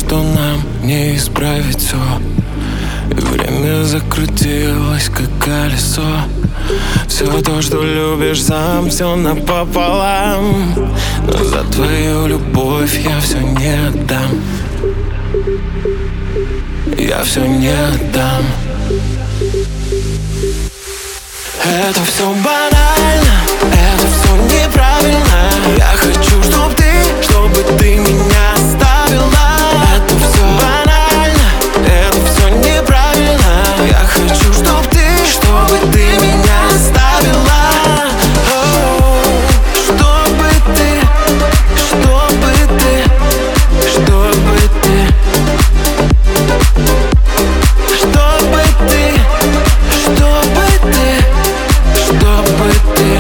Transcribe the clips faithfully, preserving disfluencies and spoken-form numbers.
что нам не исправить все. И время закрутилось, как колесо. Все то, что любишь сам, все напополам. Но за твою любовь я все не отдам. Я все не отдам. Это все банально, это все неправильно. Я хочу, чтоб ты, чтобы ты меня оставила. Это все банально, это все неправильно. Я хочу, чтоб ты, чтобы ты меня оставила. О, чтобы ты, чтобы ты, чтобы ты, чтобы ты, чтобы ты, чтобы ты.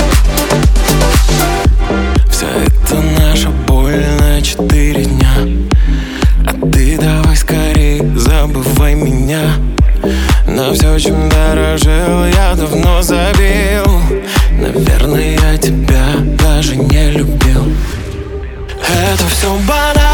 Вся эта наша боль на четыре дня. А ты давай скорей забывай меня. На все, чем дорожил, я давно забил. Наверное, я тебя даже не любил. Это все банально.